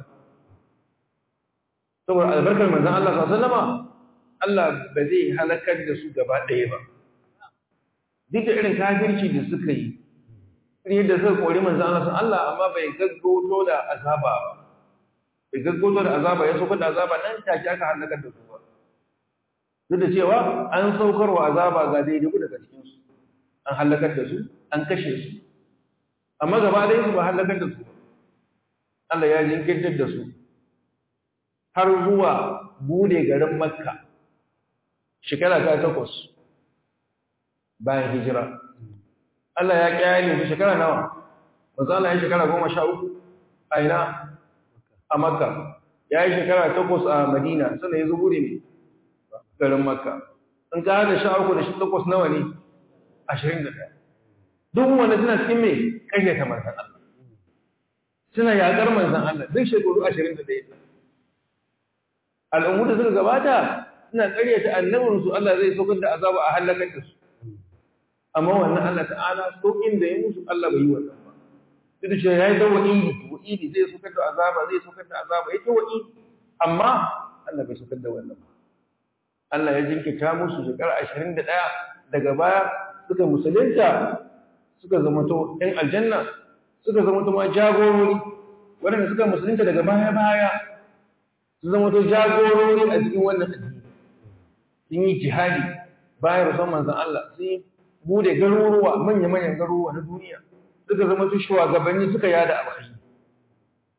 saboda albarkar manzon Allah sallallahu alaihi wasallama Allah ba zai halakar da su gaba ɗaya ba duk da irin kafirci da suka yi yadda suka kori manzon Allah amma bai gaggauto da azaba ba bai gaggauto da azaba ya saukar da azaba nan take aka halakar da su ba duk da cewa an saukar wa azaba ga daidai daga cikin su an halakar da su an kashe su amma gaba ɗaya su ba halakar da su Allah ya jinkirtar da su har zuwa bude garin Makka shekara ta 8 bayan hijira Allah ya kyale su shekara nawa manzo Allah ya shekara 13 a ina a Makka ya yi shekara 8 a Madina sannan ya zo bude ne garin Makka in ka hada 13 da 8 nawa ne 21 duk wanda suna cikin me kayyata manzon Allah suna yakar manzon Allah duk shekaru 21 al'ummu da suka gabata suna ƙaryata annabinsu Allah zai saukar da azaba a halakar da su amma wannan Allah ta'ala saukin da ya musu Allah bai yi wannan ba duk da cewa yayi da wa'idi zai saukar da azaba yake wa'idi amma Allah bai saukar da wannan ba Allah ya jinkita musu shekara 21 daga baya suka musulunta suka zama to ɗan aljanna suka zama to ma jagorori waɗanda suka musulunta daga baya su zama to jagorori a cikin wannan addini sun yi jihadi bayan rasul manzon Allah sun bude garuruwa manya-manyan garuruwa na duniya suka zama su shugabanni suka yada alkhairi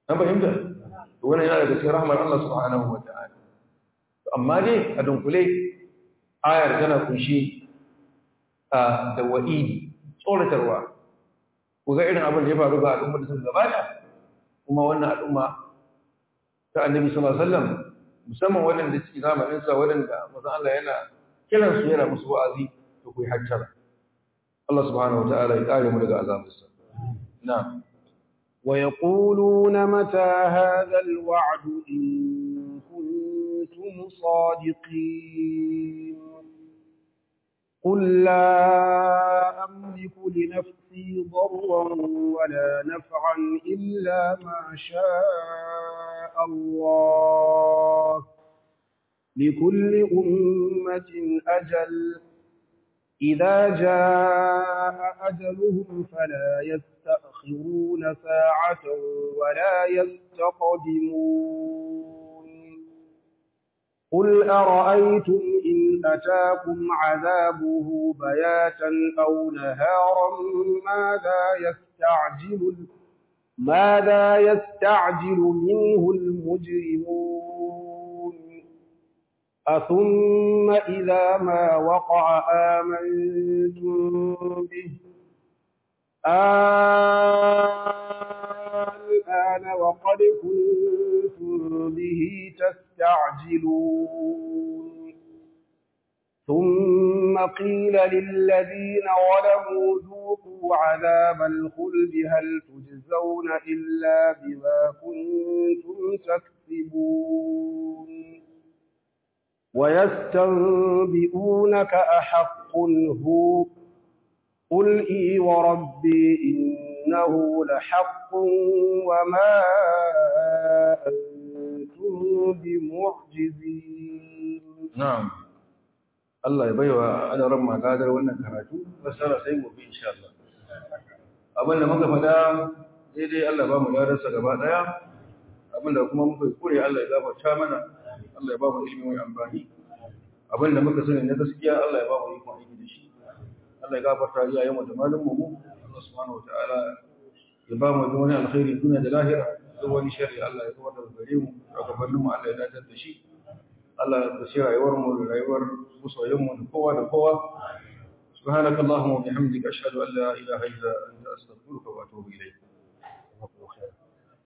an fahimta to wannan yana daga cikin rahmar Allah subhanahu wa ta'ala amma dai a dunkule ayar tana kunshi da wa'idi tsoratarwa ku ga irin abin da ya faru ga al'ummar da suka gabata kuma wannan al'umma ta annabi sallallahu alaihi wasallam musamman waɗanda suke zamanin sa waɗanda manzon Allah yana kiran su yana musu wa'azi to ku yi hattara Allah subhanahu wa ta'ala ya kare mu daga azabinsa na'am ويقولون متى هذا الوعد إن كنتم صادقين قل لا أملك لنفسي ضرا ولا نفعا إلا ما شاء الله لكل أمة أجل إذا جاء أجلهم فلا يستأخرون ساعة ولا يستقدمون قل أرأيتم إن أتاكم عذابه بياتا أو نهارا ماذا يستعجل منه المجرمون أثم إذا ما وقع آمنتم به الآن وقد كنتم به تستعجلون ثم قيل للذين ظلموا ذوقوا عذاب الخلد هل تجزون إلا بما كنتم تكسبون ويستنبئونك أحق هو قل إي وربي إنه لحق وما أنتم بمعجزين نعم Allah ya baiwa adaran magadar wannan karatu fassara sai gobe insha Allah abinda muka fada daidai Allah ba mu gadarsa gaba daya abinda kuma muka kure Allah ya gafarta mana Allah ya ba mu ilimi mai amfani abinda muka sani na gaskiya Allah ya ba mu ikon aiki da shi Allah ya gafarta iyayen mu da malamin mu Allah subhanahu wataala ya ba mu wani alkhairi duniya da lahira duk wani sharri Allah ya kawar da gare mu gabanin mu Allah ya dadar da shi Allah ya tsira rayuwar mu da rayuwar musoyin mu da kowa da kowa subhanakallahumma wa bihamdika ashhadu an la ilaha illa anta astaghfiruka wa atubu ilayk